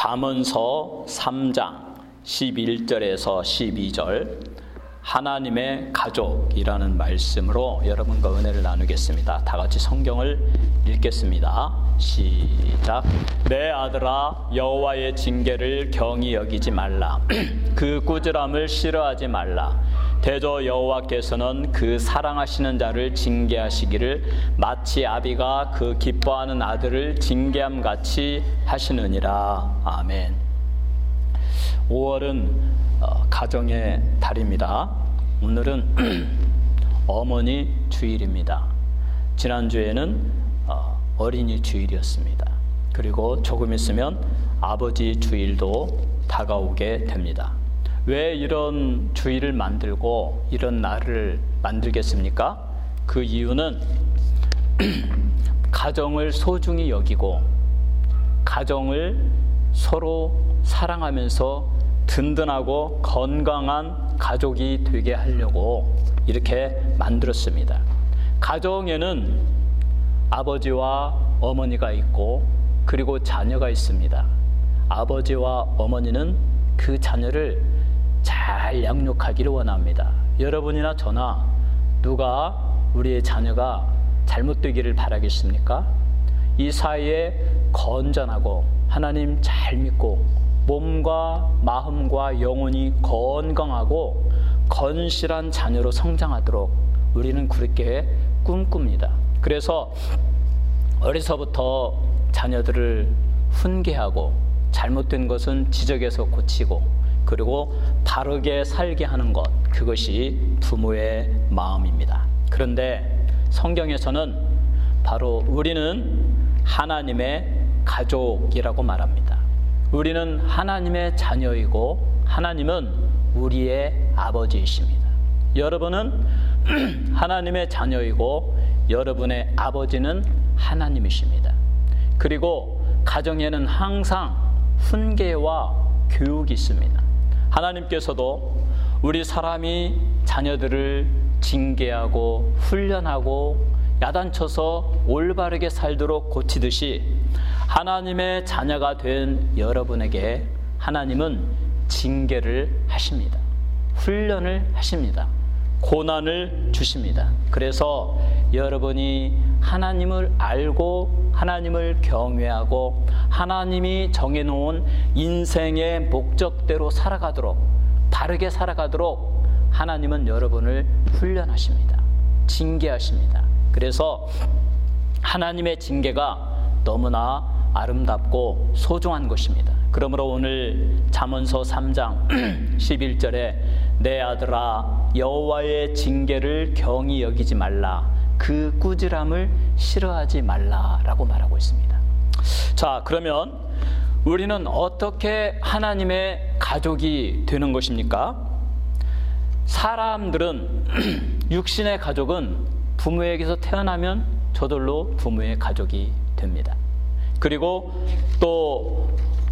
잠언서 3장 11절에서 12절 하나님의 가족이라는 말씀으로 여러분과 은혜를 나누겠습니다. 다 같이 성경을 읽겠습니다. 시작. 내 아들아, 여호와의 징계를 경히 여기지 말라. 그 꾸지람을 싫어하지 말라. 대저 여호와께서는 그 사랑하시는 자를 징계하시기를 마치 아비가 그 기뻐하는 아들을 징계함같이 하시느니라. 아멘. 5월은 가정의 달입니다. 오늘은 어머니 주일입니다. 지난주에는 어린이 주일이었습니다. 그리고 조금 있으면 아버지 주일도 다가오게 됩니다. 왜 이런 주일을 만들고 이런 날을 만들겠습니까? 그 이유는 가정을 소중히 여기고 가정을 서로 사랑하면서 든든하고 건강한 가족이 되게 하려고 이렇게 만들었습니다. 가정에는 아버지와 어머니가 있고 그리고 자녀가 있습니다. 아버지와 어머니는 그 자녀를 잘 양육하기를 원합니다. 여러분이나 저나 누가 우리의 자녀가 잘못되기를 바라겠습니까? 이 사이에 건전하고 하나님 잘 믿고 몸과 마음과 영혼이 건강하고 건실한 자녀로 성장하도록 우리는 그렇게 꿈꿉니다. 그래서 어려서부터 자녀들을 훈계하고 잘못된 것은 지적해서 고치고 그리고 바르게 살게 하는 것, 그것이 부모의 마음입니다. 그런데 성경에서는 바로 우리는 하나님의 가족이라고 말합니다. 우리는 하나님의 자녀이고 하나님은 우리의 아버지이십니다. 여러분은 하나님의 자녀이고 여러분의 아버지는 하나님이십니다. 그리고 가정에는 항상 훈계와 교육이 있습니다. 하나님께서도 우리 사람이 자녀들을 징계하고 훈련하고 야단쳐서 올바르게 살도록 고치듯이 하나님의 자녀가 된 여러분에게 하나님은 징계를 하십니다. 훈련을 하십니다. 고난을 주십니다. 그래서 여러분이 하나님을 알고 하나님을 경외하고 하나님이 정해놓은 인생의 목적대로 살아가도록 바르게 살아가도록 하나님은 여러분을 훈련하십니다. 징계하십니다. 그래서 하나님의 징계가 너무나 아름답고 소중한 것입니다. 그러므로 오늘 잠언서 3장 11절에 내 아들아, 여호와의 징계를 경히 여기지 말라. 그 꾸지람을 싫어하지 말라라고 말하고 있습니다. 자, 그러면 우리는 어떻게 하나님의 가족이 되는 것입니까? 사람들은 육신의 가족은 부모에게서 태어나면 저절로 부모의 가족이 됩니다. 그리고 또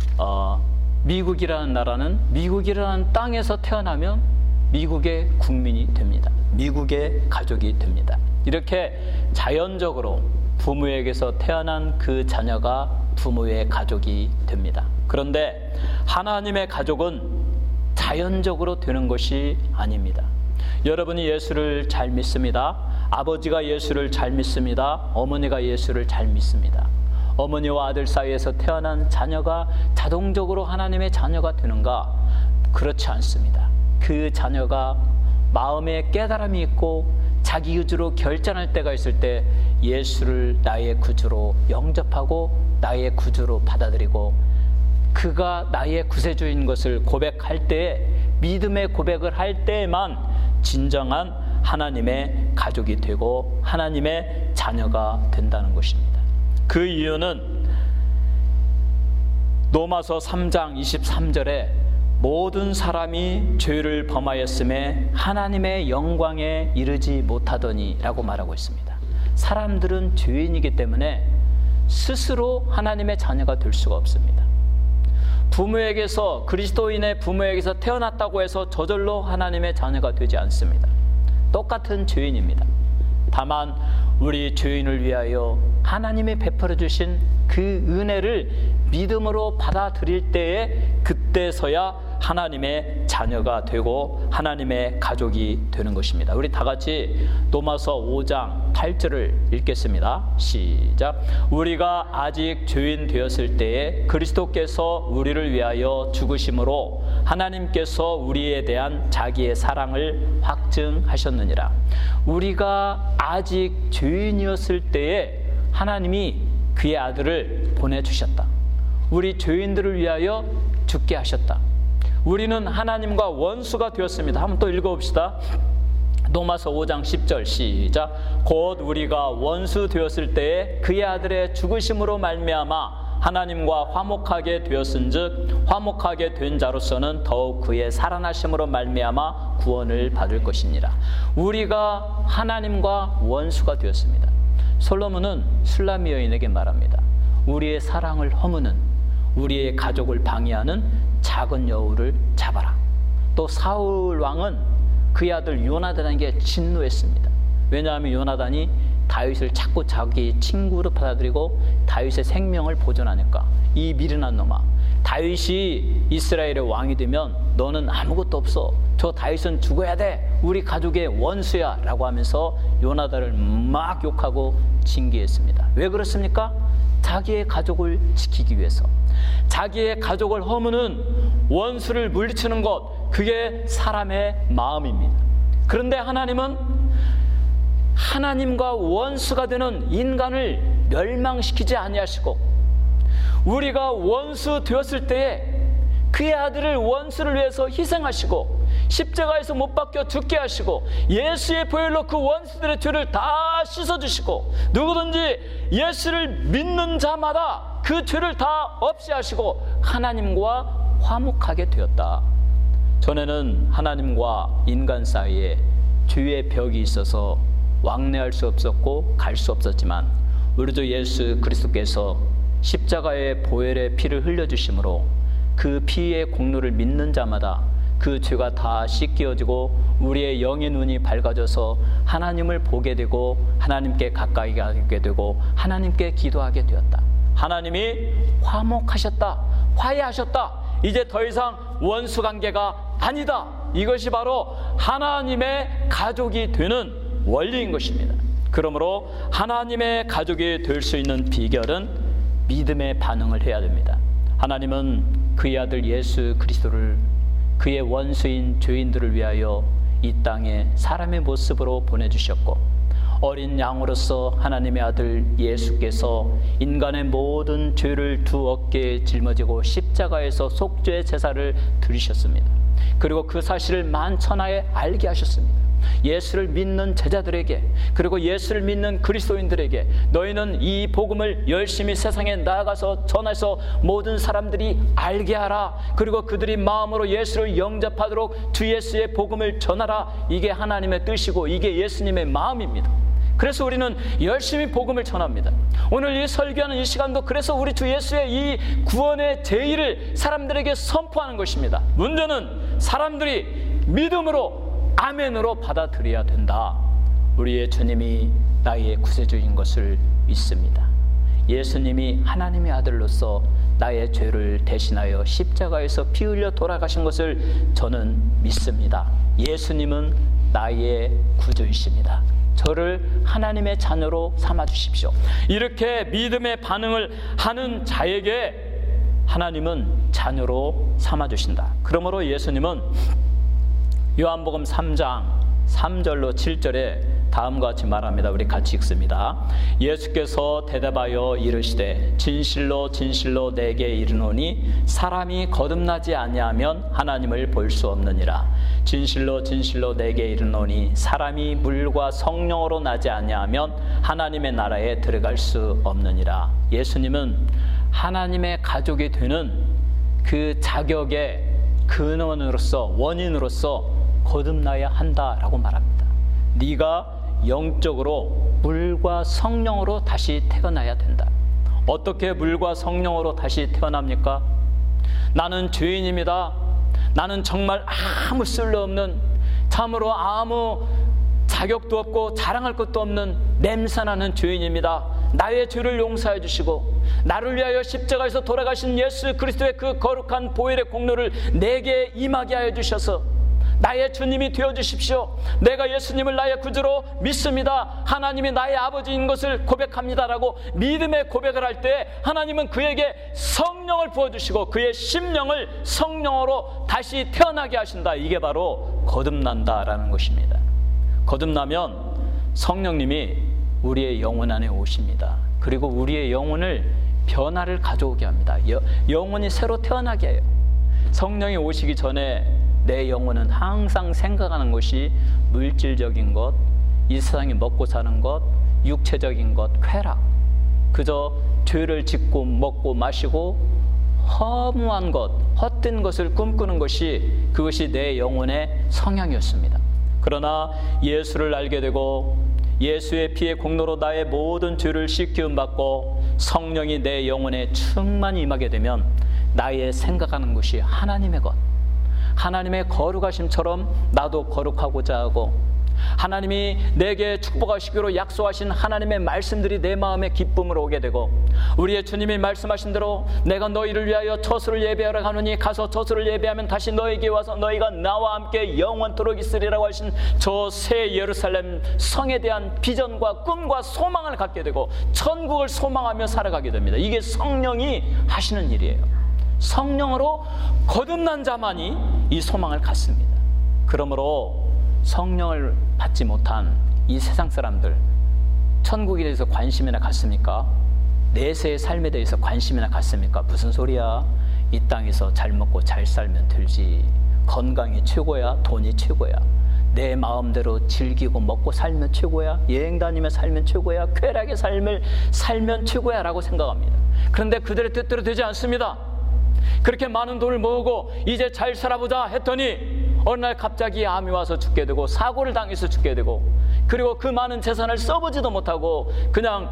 미국이라는 나라는 미국이라는 땅에서 태어나면 미국의 국민이 됩니다. 미국의 가족이 됩니다. 이렇게 자연적으로 부모에게서 태어난 그 자녀가 부모의 가족이 됩니다. 그런데 하나님의 가족은 자연적으로 되는 것이 아닙니다. 여러분이 예수를 잘 믿습니다. 아버지가 예수를 잘 믿습니다. 어머니가 예수를 잘 믿습니다. 어머니와 아들 사이에서 태어난 자녀가 자동적으로 하나님의 자녀가 되는가? 그렇지 않습니다. 그 자녀가 마음에 깨달음이 있고 자기 의지로 결정할 때가 있을 때 예수를 나의 구주로 영접하고 나의 구주로 받아들이고 그가 나의 구세주인 것을 고백할 때에 믿음의 고백을 할 때에만 진정한 하나님의 가족이 되고 하나님의 자녀가 된다는 것입니다. 그 이유는 로마서 3장 23절에 모든 사람이 죄를 범하였음에 하나님의 영광에 이르지 못하더니 라고 말하고 있습니다. 사람들은 죄인이기 때문에 스스로 하나님의 자녀가 될 수가 없습니다. 부모에게서 그리스도인의 부모에게서 태어났다고 해서 저절로 하나님의 자녀가 되지 않습니다. 똑같은 죄인입니다. 다만 우리 죄인을 위하여 하나님이 베풀어 주신 그 은혜를 믿음으로 받아들일 때에 그때서야 하나님의 자녀가 되고 하나님의 가족이 되는 것입니다. 우리 다 같이 로마서 5장 8절을 읽겠습니다. 시작. 우리가 아직 죄인 되었을 때에 그리스도께서 우리를 위하여 죽으심으로 하나님께서 우리에 대한 자기의 사랑을 확증하셨느니라. 우리가 아직 죄인이었을 때에 하나님이 그의 아들을 보내주셨다. 우리 죄인들을 위하여 죽게 하셨다. 우리는 하나님과 원수가 되었습니다. 한번 또 읽어봅시다. 로마서 5장 10절 시작. 곧 우리가 원수 되었을 때에 그의 아들의 죽으심으로 말미암아 하나님과 화목하게 되었은즉 화목하게 된 자로서는 더욱 그의 살아나심으로 말미암아 구원을 받을 것이니라. 우리가 하나님과 원수가 되었습니다. 솔로몬은 술람 여인에게 말합니다. 우리의 사랑을 허무는, 우리의 가족을 방해하는 작은 여우를 잡아라. 또 사울 왕은 그의 아들 요나단에게 진노했습니다. 왜냐하면 요나단이 다윗을 자꾸 자기 친구로 받아들이고 다윗의 생명을 보존하니까. 이 미련한 놈아, 다윗이 이스라엘의 왕이 되면 너는 아무것도 없어. 저 다윗은 죽어야 돼. 우리 가족의 원수야 라고 하면서 요나단을 막 욕하고 징계했습니다. 왜 그렇습니까? 자기의 가족을 지키기 위해서. 자기의 가족을 허무는, 원수를 물리치는 것, 그게 사람의 마음입니다. 그런데 하나님은 하나님과 원수가 되는 인간을 멸망시키지 아니하시고, 우리가 원수 되었을 때에 그의 아들을 원수를 위해서 희생하시고 십자가에서 못 박혀 죽게 하시고 예수의 보혈로 그 원수들의 죄를 다 씻어주시고 누구든지 예수를 믿는 자마다 그 죄를 다 없이 하시고 하나님과 화목하게 되었다. 전에는 하나님과 인간 사이에 죄의 벽이 있어서 왕래할 수 없었고 갈 수 없었지만 우리 주 예수 그리스도께서 십자가의 보혈의 피를 흘려주심으로 그 피의 공로를 믿는 자마다 그 죄가 다 씻겨지고 우리의 영의 눈이 밝아져서 하나님을 보게 되고 하나님께 가까이 가게 되고 하나님께 기도하게 되었다. 하나님이 화목하셨다. 화해하셨다. 이제 더 이상 원수 관계가 아니다. 이것이 바로 하나님의 가족이 되는 원리인 것입니다. 그러므로 하나님의 가족이 될 수 있는 비결은 믿음의 반응을 해야 됩니다. 하나님은 그의 아들 예수 그리스도를 그의 원수인 죄인들을 위하여 이 땅에 사람의 모습으로 보내주셨고 어린 양으로서 하나님의 아들 예수께서 인간의 모든 죄를 두 어깨에 짊어지고 십자가에서 속죄 제사를 드리셨습니다. 그리고 그 사실을 만천하에 알게 하셨습니다. 예수를 믿는 제자들에게 그리고 예수를 믿는 그리스도인들에게 너희는 이 복음을 열심히 세상에 나아가서 전해서 모든 사람들이 알게 하라. 그리고 그들이 마음으로 예수를 영접하도록 주 예수의 복음을 전하라. 이게 하나님의 뜻이고 이게 예수님의 마음입니다. 그래서 우리는 열심히 복음을 전합니다. 오늘 이 설교하는 이 시간도 그래서 우리 주 예수의 이 구원의 제의를 사람들에게 선포하는 것입니다. 문제는 사람들이 믿음으로 아멘으로 받아들여야 된다. 우리의 주님이 나의 구세주인 것을 믿습니다. 예수님이 하나님의 아들로서 나의 죄를 대신하여 십자가에서 피 흘려 돌아가신 것을 저는 믿습니다. 예수님은 나의 구주이십니다. 저를 하나님의 자녀로 삼아주십시오. 이렇게 믿음의 반응을 하는 자에게 하나님은 자녀로 삼아주신다. 그러므로 예수님은 요한복음 3장 3절로 7절에 다음과 같이 말합니다. 우리 같이 읽습니다. 예수께서 대답하여 이르시되 진실로 진실로 내게 이르노니 사람이 거듭나지 아니하면 하나님을 볼 수 없느니라. 진실로 진실로 내게 이르노니 사람이 물과 성령으로 나지 아니하면 하나님의 나라에 들어갈 수 없느니라. 예수님은 하나님의 가족이 되는 그 자격의 근원으로서 원인으로서 거듭나야 한다라고 말합니다. 네가 영적으로 물과 성령으로 다시 태어나야 된다. 어떻게 물과 성령으로 다시 태어납니까? 나는 죄인입니다. 나는 정말 아무 쓸모없는, 참으로 아무 자격도 없고 자랑할 것도 없는 냄새나는 죄인입니다. 나의 죄를 용서해 주시고 나를 위하여 십자가에서 돌아가신 예수 그리스도의 그 거룩한 보혈의 공로를 내게 임하게 하여 주셔서 나의 주님이 되어주십시오. 내가 예수님을 나의 구주로 믿습니다. 하나님이 나의 아버지인 것을 고백합니다라고 믿음의 고백을 할 때 하나님은 그에게 성령을 부어주시고 그의 심령을 성령으로 다시 태어나게 하신다. 이게 바로 거듭난다라는 것입니다. 거듭나면 성령님이 우리의 영혼 안에 오십니다. 그리고 우리의 영혼을 변화를 가져오게 합니다. 영혼이 새로 태어나게 해요. 성령이 오시기 전에 내 영혼은 항상 생각하는 것이 물질적인 것, 이 세상에 먹고 사는 것, 육체적인 것, 쾌락, 그저 죄를 짓고 먹고 마시고 허무한 것, 헛된 것을 꿈꾸는 것이 그것이 내 영혼의 성향이었습니다. 그러나 예수를 알게 되고 예수의 피의 공로로 나의 모든 죄를 씻기움 받고 성령이 내 영혼에 충만히 임하게 되면 나의 생각하는 것이 하나님의 것, 하나님의 거룩하심처럼 나도 거룩하고자 하고 하나님이 내게 축복하시기로 약속하신 하나님의 말씀들이 내 마음에 기쁨으로 오게 되고 우리의 주님이 말씀하신 대로 내가 너희를 위하여 처소를 예배하러 가노니 가서 처소를 예배하면 다시 너에게 와서 너희가 나와 함께 영원토록 있으리라고 하신 저 새 예루살렘 성에 대한 비전과 꿈과 소망을 갖게 되고 천국을 소망하며 살아가게 됩니다. 이게 성령이 하시는 일이에요. 성령으로 거듭난 자만이 이 소망을 갖습니다. 그러므로 성령을 받지 못한 이 세상 사람들, 천국에 대해서 관심이나 갖습니까? 내세의 삶에 대해서 관심이나 갖습니까? 무슨 소리야? 이 땅에서 잘 먹고 잘 살면 되지. 건강이 최고야? 돈이 최고야? 내 마음대로 즐기고 먹고 살면 최고야? 여행 다니며 살면 최고야? 쾌락의 삶을 살면 최고야? 라고 생각합니다. 그런데 그들의 뜻대로 되지 않습니다. 그렇게 많은 돈을 모으고 이제 잘 살아보자 했더니 어느 날 갑자기 암이 와서 죽게 되고 사고를 당해서 죽게 되고 그리고 그 많은 재산을 써보지도 못하고 그냥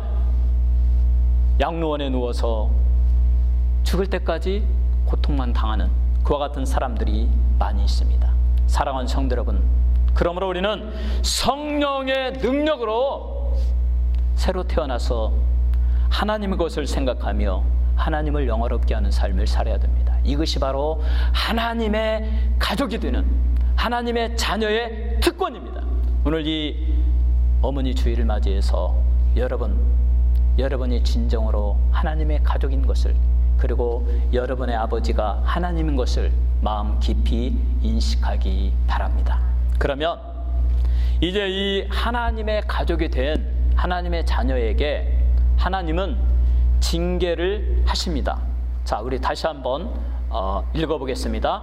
양로원에 누워서 죽을 때까지 고통만 당하는 그와 같은 사람들이 많이 있습니다. 사랑하는 성도 여러분, 그러므로 우리는 성령의 능력으로 새로 태어나서 하나님의 것을 생각하며 하나님을 영화롭게 하는 삶을 살아야 됩니다. 이것이 바로 하나님의 가족이 되는 하나님의 자녀의 특권입니다. 오늘 이 어머니 주일을 맞이해서 여러분이 진정으로 하나님의 가족인 것을 그리고 여러분의 아버지가 하나님인 것을 마음 깊이 인식하기 바랍니다. 그러면 이제 이 하나님의 가족이 된 하나님의 자녀에게 하나님은 징계를 하십니다. 자, 우리 다시 한번 읽어보겠습니다.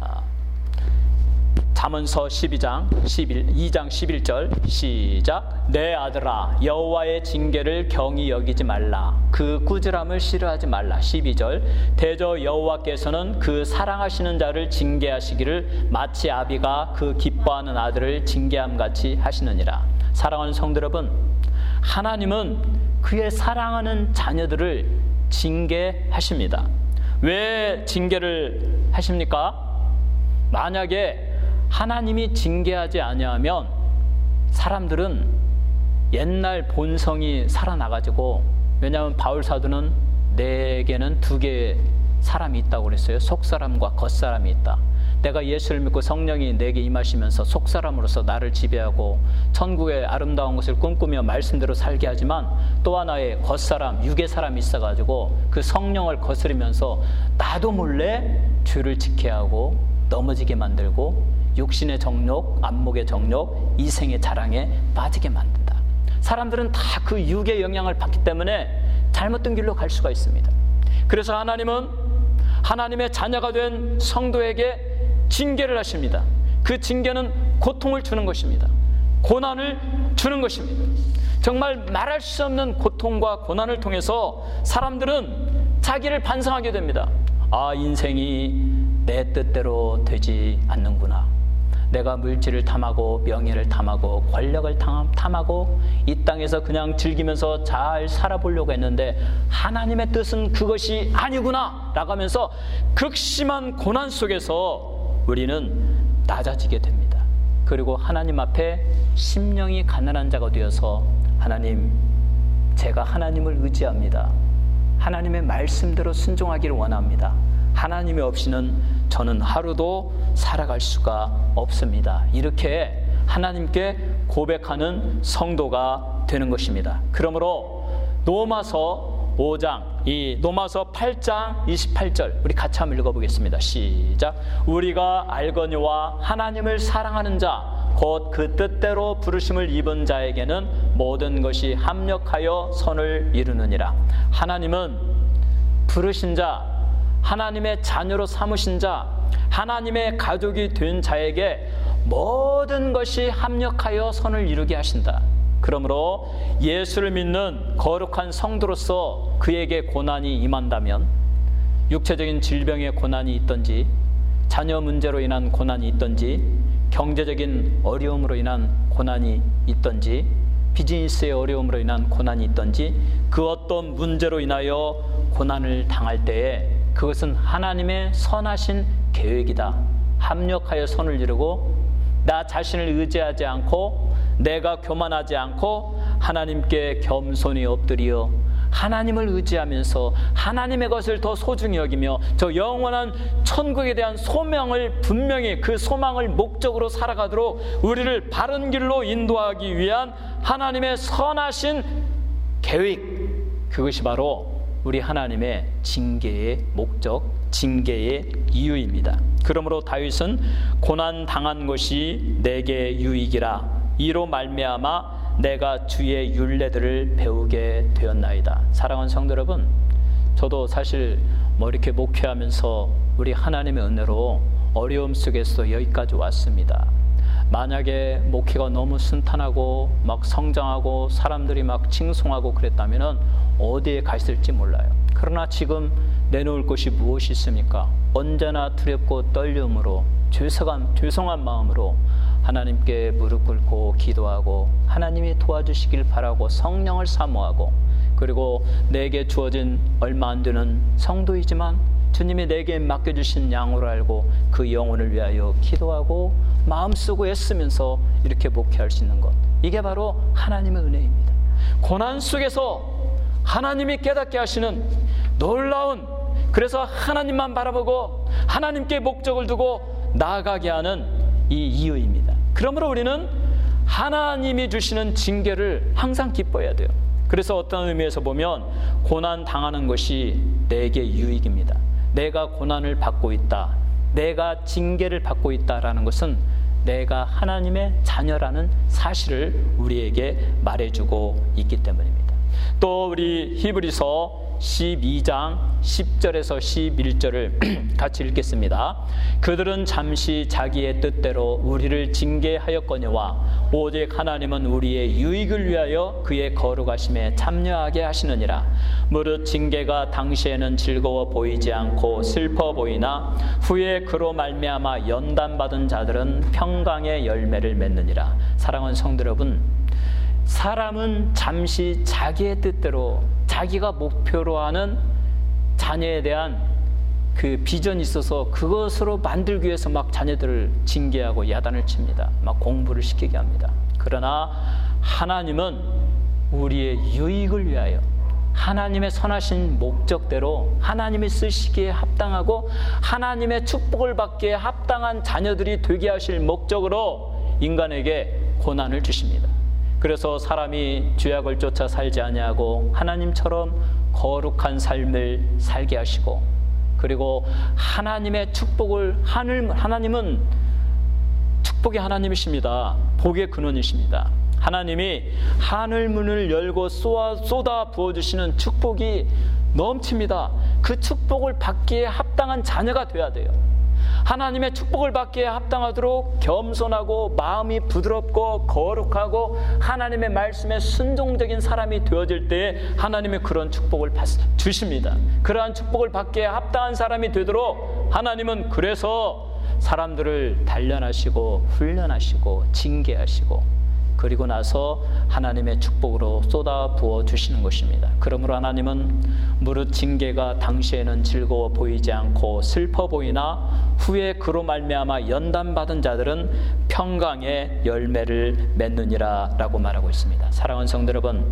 잠언서 2장 11절 시작. 내 아들아 여호와의 징계를 경히 여기지 말라. 그 꾸지람을 싫어하지 말라. 12절 대저 여호와께서는 그 사랑하시는 자를 징계하시기를 마치 아비가 그 기뻐하는 아들을 징계함같이 하시느니라. 사랑하는 성도 여러분, 하나님은 그의 사랑하는 자녀들을 징계하십니다. 왜 징계를 하십니까? 만약에 하나님이 징계하지 아니하면 사람들은 옛날 본성이 살아나가지고, 왜냐하면 바울 사도는 내게는 두 개의 사람이 있다고 그랬어요. 속사람과 겉사람이 있다. 내가 예수를 믿고 성령이 내게 임하시면서 속사람으로서 나를 지배하고 천국의 아름다운 것을 꿈꾸며 말씀대로 살게 하지만 또 하나의 겉사람, 육의 사람이 있어가지고 그 성령을 거스르면서 나도 몰래 죄를 지게 하고 넘어지게 만들고 육신의 정욕, 안목의 정욕, 이생의 자랑에 빠지게 만든다. 사람들은 다 그 육의 영향을 받기 때문에 잘못된 길로 갈 수가 있습니다. 그래서 하나님은 하나님의 자녀가 된 성도에게 징계를 하십니다. 그 징계는 고통을 주는 것입니다. 고난을 주는 것입니다. 정말 말할 수 없는 고통과 고난을 통해서 사람들은 자기를 반성하게 됩니다. 아, 인생이 내 뜻대로 되지 않는구나. 내가 물질을 탐하고 명예를 탐하고 권력을 탐하고 이 땅에서 그냥 즐기면서 잘 살아보려고 했는데 하나님의 뜻은 그것이 아니구나 라고 하면서 극심한 고난 속에서 우리는 낮아지게 됩니다. 그리고 하나님 앞에 심령이 가난한 자가 되어서 하나님, 제가 하나님을 의지합니다. 하나님의 말씀대로 순종하기를 원합니다. 하나님이 없이는 저는 하루도 살아갈 수가 없습니다. 이렇게 하나님께 고백하는 성도가 되는 것입니다. 그러므로 로마서 5장, 이 로마서 8장 28절 우리 같이 한번 읽어보겠습니다. 시작. 우리가 알거니와 하나님을 사랑하는 자 곧 그 뜻대로 부르심을 입은 자에게는 모든 것이 합력하여 선을 이루느니라. 하나님은 부르신 자, 하나님의 자녀로 삼으신 자, 하나님의 가족이 된 자에게 모든 것이 합력하여 선을 이루게 하신다. 그러므로 예수를 믿는 거룩한 성도로서 그에게 고난이 임한다면, 육체적인 질병의 고난이 있든지, 자녀 문제로 인한 고난이 있든지, 경제적인 어려움으로 인한 고난이 있든지, 비즈니스의 어려움으로 인한 고난이 있든지, 그 어떤 문제로 인하여 고난을 당할 때에 그것은 하나님의 선하신 계획이다. 합력하여 선을 이루고 나 자신을 의지하지 않고 내가 교만하지 않고 하나님께 겸손히 엎드려 하나님을 의지하면서 하나님의 것을 더 소중히 여기며 저 영원한 천국에 대한 소명을 분명히 그 소망을 목적으로 살아가도록 우리를 바른 길로 인도하기 위한 하나님의 선하신 계획, 그것이 바로 우리 하나님의 징계의 목적, 징계의 이유입니다. 그러므로 다윗은 고난 당한 것이 내게 유익이라 이로 말미암아 내가 주의 율례들을 배우게 되었나이다. 사랑하는 성도 여러분, 저도 사실 이렇게 목회하면서 우리 하나님의 은혜로 어려움 속에서 여기까지 왔습니다. 만약에 목회가 너무 순탄하고 막 성장하고 사람들이 막 칭송하고 그랬다면 어디에 가 있을지 몰라요. 그러나 지금 내놓을 것이 무엇이 있습니까? 언제나 두렵고 떨림으로 죄송한 마음으로 하나님께 무릎 꿇고 기도하고 하나님이 도와주시길 바라고 성령을 사모하고, 그리고 내게 주어진 얼마 안 되는 성도이지만 주님이 내게 맡겨주신 양으로 알고 그 영혼을 위하여 기도하고 마음 쓰고 애쓰면서 이렇게 목회할 수 있는 것, 이게 바로 하나님의 은혜입니다. 고난 속에서 하나님이 깨닫게 하시는 놀라운, 그래서 하나님만 바라보고 하나님께 목적을 두고 나아가게 하는 이 이유입니다. 그러므로 우리는 하나님이 주시는 징계를 항상 기뻐해야 돼요. 그래서 어떤 의미에서 보면 고난 당하는 것이 내게 유익입니다. 내가 고난을 받고 있다, 내가 징계를 받고 있다라는 것은 내가 하나님의 자녀라는 사실을 우리에게 말해주고 있기 때문입니다. 또 우리 히브리서 12장 10절에서 11절을 같이 읽겠습니다. 그들은 잠시 자기의 뜻대로 우리를 징계하였거니와 오직 하나님은 우리의 유익을 위하여 그의 거룩하심에 참여하게 하시느니라. 무릇 징계가 당시에는 즐거워 보이지 않고 슬퍼 보이나 후에 그로 말미암아 연단받은 자들은 평강의 열매를 맺느니라. 사랑하는 성도 여러분, 사람은 잠시 자기의 뜻대로 자기가 목표로 하는 자녀에 대한 그 비전이 있어서 그것으로 만들기 위해서 막 자녀들을 징계하고 야단을 칩니다. 막 공부를 시키게 합니다. 그러나 하나님은 우리의 유익을 위하여 하나님의 선하신 목적대로 하나님이 쓰시기에 합당하고 하나님의 축복을 받기에 합당한 자녀들이 되게 하실 목적으로 인간에게 고난을 주십니다. 그래서 사람이 죄악을 쫓아 살지 아니하고 하나님처럼 거룩한 삶을 살게 하시고, 그리고 하나님의 축복을, 하나님은 축복의 하나님이십니다. 복의 근원이십니다. 하나님이 하늘 문을 열고 쏟아 부어주시는 축복이 넘칩니다. 그 축복을 받기에 합당한 자녀가 돼야 돼요. 하나님의 축복을 받기에 합당하도록 겸손하고 마음이 부드럽고 거룩하고 하나님의 말씀에 순종적인 사람이 되어질 때 하나님이 그런 축복을 주십니다. 그러한 축복을 받기에 합당한 사람이 되도록 하나님은 그래서 사람들을 단련하시고 훈련하시고 징계하시고 그리고 나서 하나님의 축복으로 쏟아 부어 주시는 것입니다. 그러므로 하나님은 무릇 징계가 당시에는 즐거워 보이지 않고 슬퍼 보이나 후에 그로 말미암아 연단받은 자들은 평강의 열매를 맺느니라 라고 말하고 있습니다. 사랑하는 성도 여러분,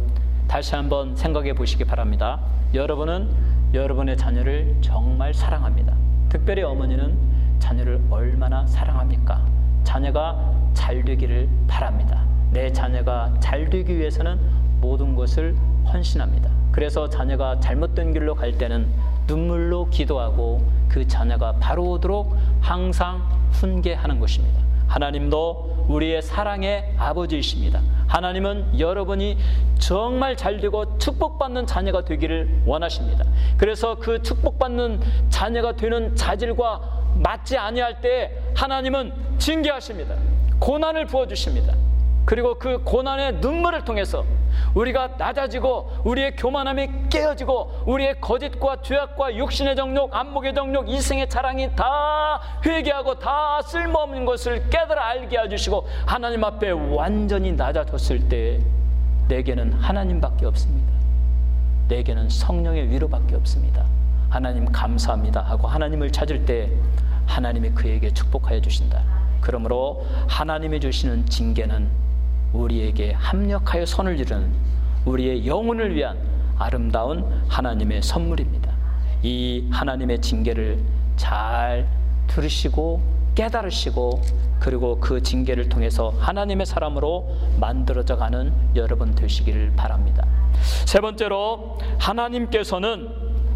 다시 한번 생각해 보시기 바랍니다. 여러분은 여러분의 자녀를 정말 사랑합니다. 특별히 어머니는 자녀를 얼마나 사랑합니까? 자녀가 잘 되기를 바랍니다. 내 자녀가 잘 되기 위해서는 모든 것을 헌신합니다. 그래서 자녀가 잘못된 길로 갈 때는 눈물로 기도하고 그 자녀가 바로 오도록 항상 훈계하는 것입니다. 하나님도 우리의 사랑의 아버지이십니다. 하나님은 여러분이 정말 잘되고 축복받는 자녀가 되기를 원하십니다. 그래서 그 축복받는 자녀가 되는 자질과 맞지 아니할 때 하나님은 징계하십니다. 고난을 부어주십니다. 그리고 그 고난의 눈물을 통해서 우리가 낮아지고 우리의 교만함이 깨어지고 우리의 거짓과 죄악과 육신의 정욕, 안목의 정욕, 이생의 자랑이 다 회개하고 다 쓸모없는 것을 깨달아 알게 해주시고 하나님 앞에 완전히 낮아졌을 때 내게는 하나님밖에 없습니다. 내게는 성령의 위로밖에 없습니다. 하나님 감사합니다 하고 하나님을 찾을 때 하나님이 그에게 축복하여 주신다. 그러므로 하나님이 주시는 징계는 우리에게 합력하여 선을 이루는 우리의 영혼을 위한 아름다운 하나님의 선물입니다. 이 하나님의 징계를 잘 들으시고 깨달으시고 그리고 그 징계를 통해서 하나님의 사람으로 만들어져 가는 여러분 되시기를 바랍니다. 세 번째로 하나님께서는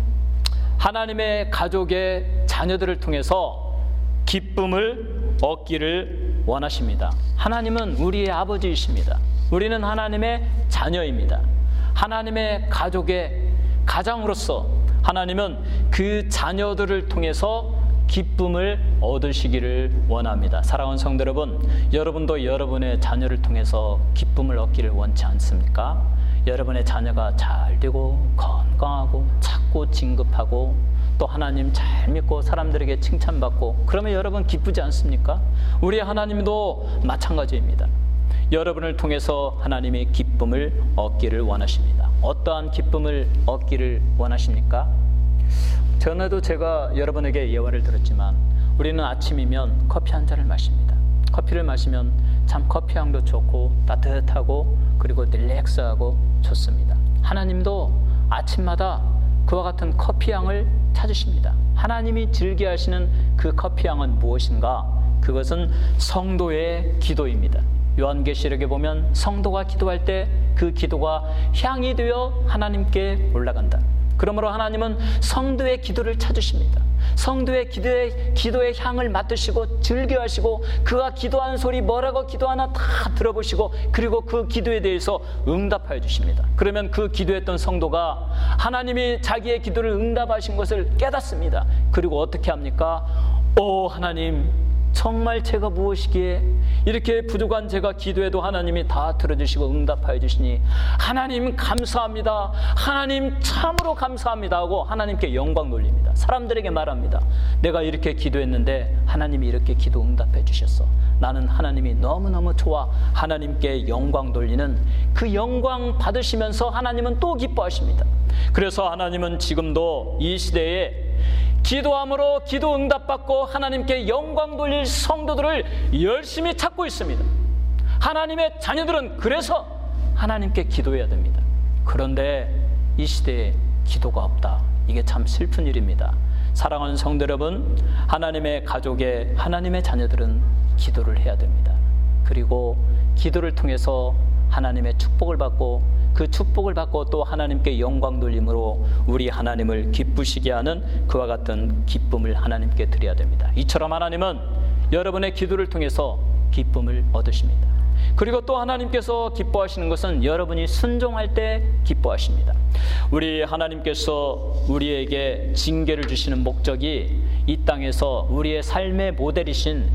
하나님의 가족의 자녀들을 통해서 기쁨을 얻기를 원하십니다. 하나님은 우리의 아버지이십니다. 우리는 하나님의 자녀입니다. 하나님의 가족의 가장으로서 하나님은 그 자녀들을 통해서 기쁨을 얻으시기를 원합니다. 사랑하는 성도 여러분, 여러분도 여러분의 자녀를 통해서 기쁨을 얻기를 원치 않습니까? 여러분의 자녀가 잘 되고 건강하고 착고 진급하고 또 하나님 잘 믿고 사람들에게 칭찬받고 그러면 여러분 기쁘지 않습니까? 우리 하나님도 마찬가지입니다. 여러분을 통해서 하나님이 기쁨을 얻기를 원하십니다. 어떠한 기쁨을 얻기를 원하십니까? 전에도 제가 여러분에게 예화를 들었지만 우리는 아침이면 커피 한 잔을 마십니다. 커피를 마시면 참 커피 향도 좋고 따뜻하고 그리고 릴렉스하고 좋습니다. 하나님도 아침마다 그와 같은 커피 향을 찾으십니다. 하나님이 즐겨하시는 그 커피 향은 무엇인가? 그것은 성도의 기도입니다. 요한계시록에 보면 성도가 기도할 때 그 기도가 향이 되어 하나님께 올라간다. 그러므로 하나님은 성도의 기도를 찾으십니다. 성도의 기도의 향을 맡으시고 즐겨하시고 그가 기도하는 소리 뭐라고 기도하나 다 들어보시고 그리고 그 기도에 대해서 응답하여 주십니다. 그러면 그 기도했던 성도가 하나님이 자기의 기도를 응답하신 것을 깨닫습니다. 그리고 어떻게 합니까? 오 하나님, 정말 제가 무엇이기에 이렇게 부족한 제가 기도해도 하나님이 다 들어주시고 응답하여 주시니 하나님 감사합니다. 하나님 참으로 감사합니다 하고 하나님께 영광 돌립니다. 사람들에게 말합니다. 내가 이렇게 기도했는데 하나님이 이렇게 기도 응답해 주셨어. 나는 하나님이 너무너무 좋아. 하나님께 영광 돌리는 그 영광 받으시면서 하나님은 또 기뻐하십니다. 그래서 하나님은 지금도 이 시대에 기도함으로 기도 응답받고 하나님께 영광 돌릴 성도들을 열심히 찾고 있습니다. 하나님의 자녀들은 그래서 하나님께 기도해야 됩니다. 그런데 이 시대에 기도가 없다. 이게 참 슬픈 일입니다. 사랑하는 성도 여러분, 하나님의 가족의 하나님의 자녀들은 기도를 해야 됩니다. 그리고 기도를 통해서 하나님의 축복을 받고 그 축복을 받고 또 하나님께 영광 돌림으로 우리 하나님을 기쁘시게 하는 그와 같은 기쁨을 하나님께 드려야 됩니다. 이처럼 하나님은 여러분의 기도를 통해서 기쁨을 얻으십니다. 그리고 또 하나님께서 기뻐하시는 것은 여러분이 순종할 때 기뻐하십니다. 우리 하나님께서 우리에게 징계를 주시는 목적이 이 땅에서 우리의 삶의 모델이신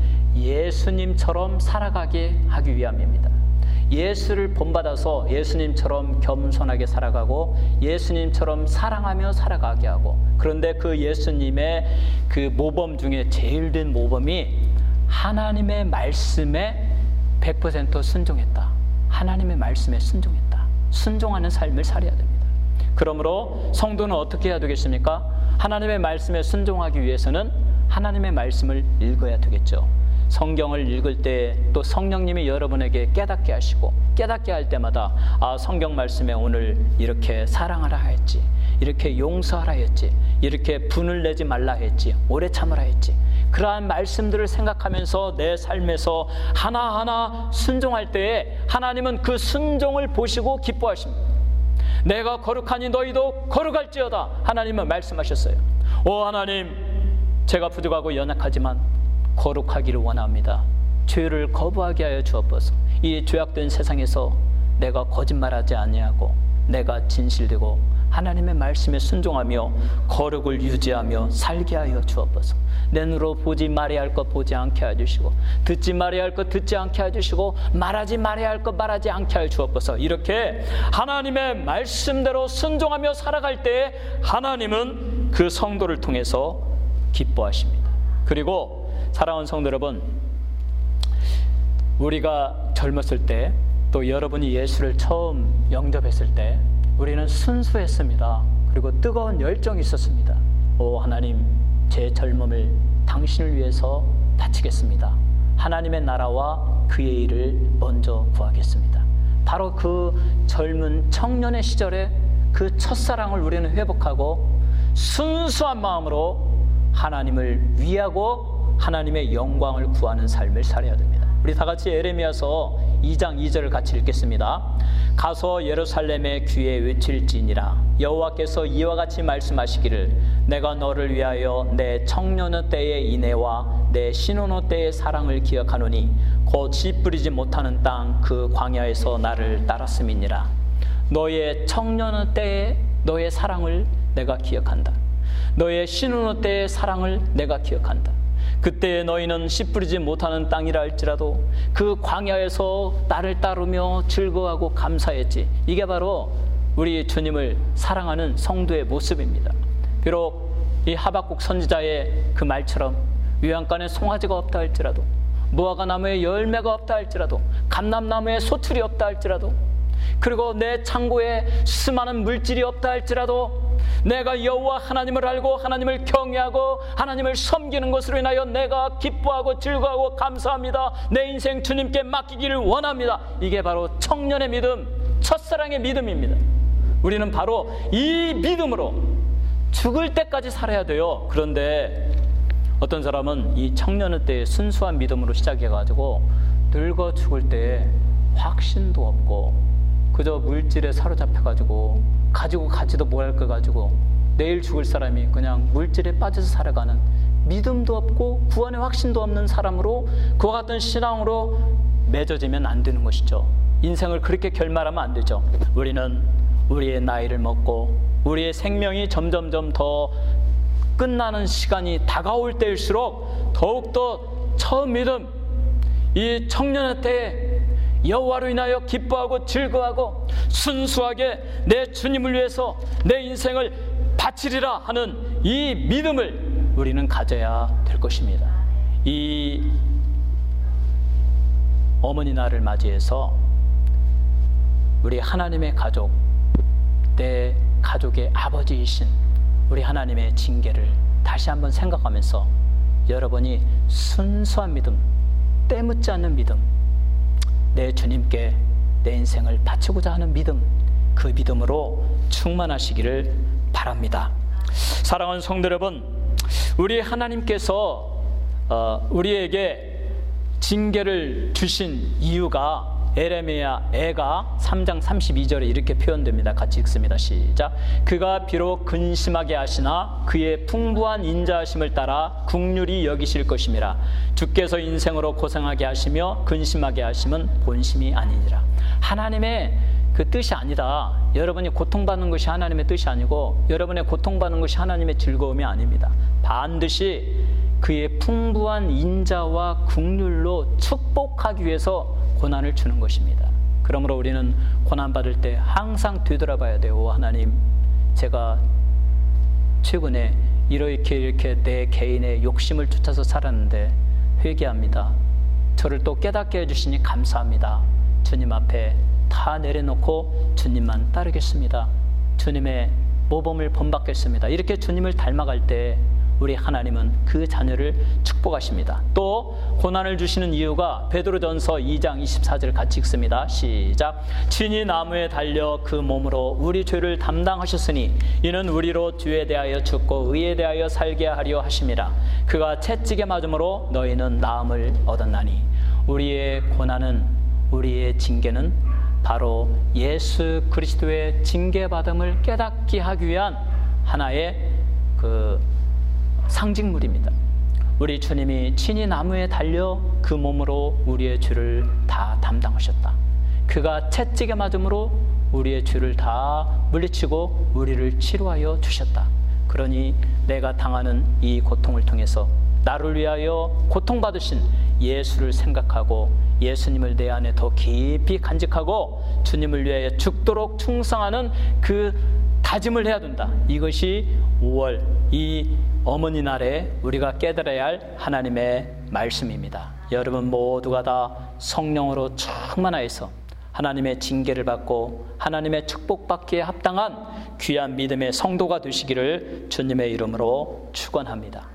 예수님처럼 살아가게 하기 위함입니다. 예수를 본받아서 예수님처럼 겸손하게 살아가고 예수님처럼 사랑하며 살아가게 하고, 그런데 그 예수님의 그 모범 중에 제일 된 모범이 하나님의 말씀에 100% 순종했다. 하나님의 말씀에 순종했다. 순종하는 삶을 살아야 됩니다. 그러므로 성도는 어떻게 해야 되겠습니까? 하나님의 말씀에 순종하기 위해서는 하나님의 말씀을 읽어야 되겠죠. 성경을 읽을 때 또 성령님이 여러분에게 깨닫게 하시고, 깨닫게 할 때마다 성경 말씀에 오늘 이렇게 사랑하라 했지, 이렇게 용서하라 했지, 이렇게 분을 내지 말라 했지, 오래 참으라 했지, 그러한 말씀들을 생각하면서 내 삶에서 하나하나 순종할 때에 하나님은 그 순종을 보시고 기뻐하십니다. 내가 거룩하니 너희도 거룩할지어다, 하나님은 말씀하셨어요. 오 하나님, 제가 부족하고 연약하지만 거룩하기를 원합니다. 죄를 거부하게 하여 주옵소서. 이 죄악된 세상에서 내가 거짓말하지 아니하고 내가 진실되고 하나님의 말씀에 순종하며 거룩을 유지하며 살게 하여 주옵소서. 내 눈으로 보지 말아야 할 것 보지 않게 하여 주시고, 듣지 말아야 할 것 듣지 않게 하여 주시고, 말하지 말아야 할 것 말하지 않게 하여 주옵소서. 이렇게 하나님의 말씀대로 순종하며 살아갈 때 하나님은 그 성도를 통해서 기뻐하십니다. 그리고 사랑하는 성도 여러분, 우리가 젊었을 때, 또 여러분이 예수를 처음 영접했을 때 우리는 순수했습니다. 그리고 뜨거운 열정이 있었습니다. 오 하나님, 제 젊음을 당신을 위해서 바치겠습니다. 하나님의 나라와 그의 일을 먼저 구하겠습니다. 바로 그 젊은 청년의 시절에 그 첫사랑을 우리는 회복하고 순수한 마음으로 하나님을 위하고 하나님의 영광을 구하는 삶을 살아야 됩니다. 우리 다 같이 에레미야서 2장 2절을 같이 읽겠습니다. 가서 예루살렘의 귀에 외칠지니라. 여호와께서 이와 같이 말씀하시기를, 내가 너를 위하여 내 청년의 때의 인애와 내 신혼의 때의 사랑을 기억하노니 곧 씨 뿌리지 못하는 땅 그 광야에서 나를 따랐음이니라. 너의 청년의 때의 너의 사랑을 내가 기억한다. 너의 신혼의 때의 사랑을 내가 기억한다. 그때 너희는 씨 뿌리지 못하는 땅이라 할지라도 그 광야에서 나를 따르며 즐거워하고 감사했지. 이게 바로 우리 주님을 사랑하는 성도의 모습입니다. 비록 이 하박국 선지자의 그 말처럼 위안간에 송아지가 없다 할지라도, 무화과 나무에 열매가 없다 할지라도, 감람나무에 소출이 없다 할지라도, 그리고 내 창고에 수많은 물질이 없다 할지라도, 내가 여호와 하나님을 알고 하나님을 경외하고 하나님을 섬기는 것으로 인하여 내가 기뻐하고 즐거워하고 감사합니다. 내 인생 주님께 맡기기를 원합니다. 이게 바로 청년의 믿음, 첫사랑의 믿음입니다. 우리는 바로 이 믿음으로 죽을 때까지 살아야 돼요. 그런데 어떤 사람은 이 청년의 때의 순수한 믿음으로 시작해가지고 늙어 죽을 때에 확신도 없고 그저 물질에 사로잡혀가지고 가지고 가지도 못할 거 가지고 내일 죽을 사람이 그냥 물질에 빠져서 살아가는, 믿음도 없고 구원의 확신도 없는 사람으로, 그와 같은 신앙으로 맺어지면 안 되는 것이죠. 인생을 그렇게 결말하면 안 되죠. 우리는 우리의 나이를 먹고 우리의 생명이 점점점 더 끝나는 시간이 다가올 때일수록 더욱더 처음 믿음, 이 청년의 때에 여호와로 인하여 기뻐하고 즐거워하고 순수하게 내 주님을 위해서 내 인생을 바치리라 하는 이 믿음을 우리는 가져야 될 것입니다. 이 어머니 날을 맞이해서 우리 하나님의 가족, 내 가족의 아버지이신 우리 하나님의 징계를 다시 한번 생각하면서 여러분이 순수한 믿음, 때묻지 않는 믿음, 내 주님께 내 인생을 바치고자 하는 믿음, 그 믿음으로 충만하시기를 바랍니다. 사랑하는 성도 여러분, 우리 하나님께서 우리에게 징계를 주신 이유가 에레미야 애가 3장 32절에 이렇게 표현됩니다. 같이 읽습니다. 시작. 그가 비록 근심하게 하시나 그의 풍부한 인자하심을 따라 긍휼히 여기실 것임이라. 주께서 인생으로 고생하게 하시며 근심하게 하심은 본심이 아니니라. 하나님의 그 뜻이 아니다. 여러분이 고통받는 것이 하나님의 뜻이 아니고 여러분의 고통받는 것이 하나님의 즐거움이 아닙니다. 반드시 그의 풍부한 인자와 긍휼로 축복하기 위해서 고난을 주는 것입니다. 그러므로 우리는 고난받을 때 항상 되돌아봐야 돼요. 하나님, 제가 최근에 이렇게 내 개인의 욕심을 쫓아서 살았는데 회개합니다. 저를 또 깨닫게 해주시니 감사합니다. 주님 앞에 다 내려놓고 주님만 따르겠습니다. 주님의 모범을 본받겠습니다. 이렇게 주님을 닮아갈 때 우리 하나님은 그 자녀를 축복하십니다. 또 고난을 주시는 이유가 베드로전서 2장 24절 같이 읽습니다. 시작. 친히 나무에 달려 그 몸으로 우리 죄를 담당하셨으니 이는 우리로 죄에 대하여 죽고 의에 대하여 살게 하려 하심이라. 그가 채찍에 맞음으로 너희는 나음을 얻었나니. 우리의 고난은, 우리의 징계는 바로 예수 그리스도의 징계받음을 깨닫게 하기 위한 하나의 그 상징물입니다. 우리 주님이 친히 나무에 달려 그 몸으로 우리의 죄를 다 담당하셨다. 그가 채찍에 맞음으로 우리의 죄를 다 물리치고 우리를 치료하여 주셨다. 그러니 내가 당하는 이 고통을 통해서 나를 위하여 고통받으신 예수를 생각하고 예수님을 내 안에 더 깊이 간직하고 주님을 위하여 죽도록 충성하는 그 다짐을 해야 된다. 이것이 5월 이 어머니 날에 우리가 깨달아야 할 하나님의 말씀입니다. 여러분 모두가 다 성령으로 충만하여서 하나님의 징계를 받고 하나님의 축복받기에 합당한 귀한 믿음의 성도가 되시기를 주님의 이름으로 축원합니다.